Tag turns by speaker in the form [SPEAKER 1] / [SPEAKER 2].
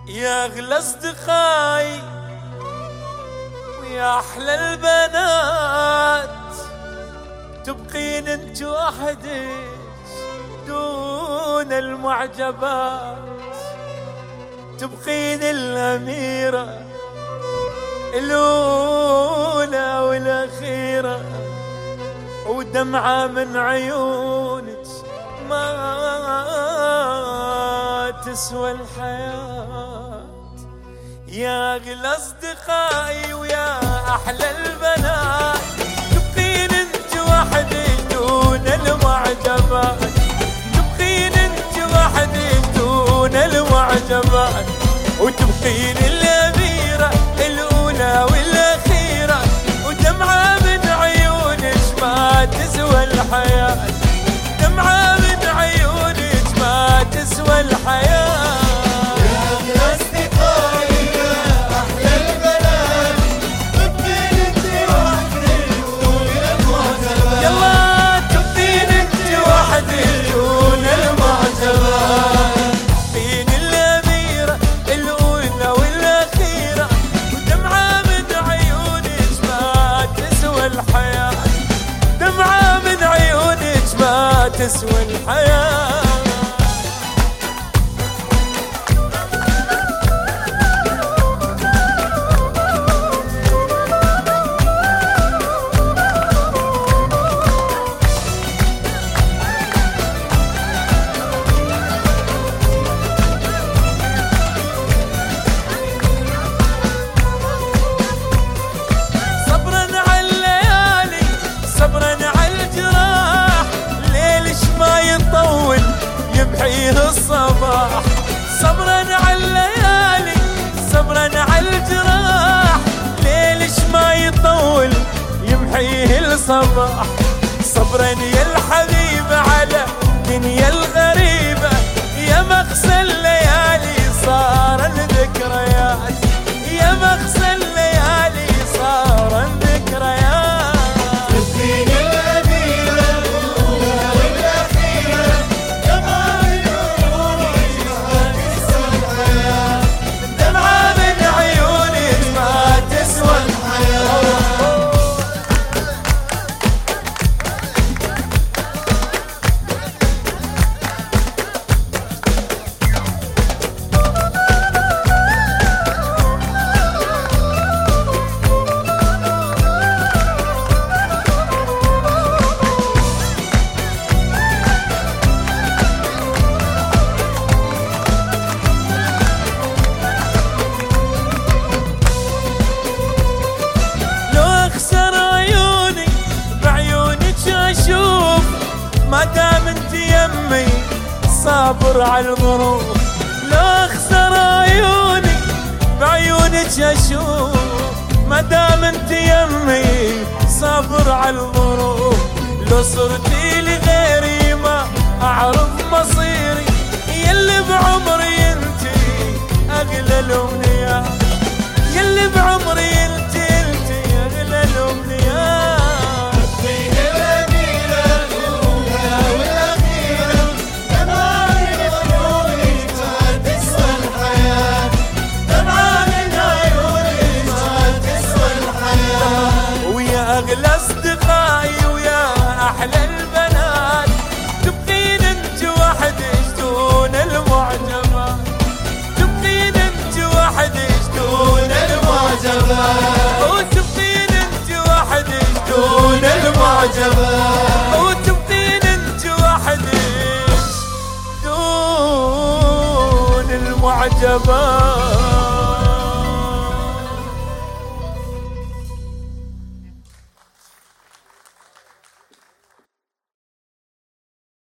[SPEAKER 1] يا أغلى أصدقائي ويا أحلى البنات، تبقين انت وحدك دون المعجبات، تبقين الأميرة الأولى والأخيرة، ودمعة من عيونك ما تسوى الحياة. يا أغلى أصدقائي ويا أحلى البنات، تبقين انت وحدك دون المعجبات، تبقين انت وحدك دون المعجبات، وتبقين الأميرة الأولى والأخيرة، ودمعة من عيونك ما تسوى الحياة، دمعة من عيونك ما تسوى الحياة. تسوى الحياة. صبرا على الليالي، صبرا على الجراح، يطول يمحيه الصباح. صبرا على الليالي، صبرا على الجراح، ليلش ما يطول يمحيه الصباح. صبرا يا الحبيبة على دنيا الغريبة، يا مغسى الليالي صار الذكريات، يا مغسى الليالي صار الذكريات. ما دام انت يمي صابر على الظروف، لو اخسر عيوني بعيونك اشوف. ما دام انت يمي صابر على الظروف، لو صرتي لغيري ما اعرف مصيري، يلي بعمري انت اغلى الامنيات، يلي بعمري انت اغلى الامنيات. أغلى أصدقائي ويا أحلى البنات، تبقين انت وحدك دون المعجبات، تبقين انت وحدك دون المعجبات، وتبقين انت وحدك دون المعجبات، وتبقين انت وحدك دون المعجبات.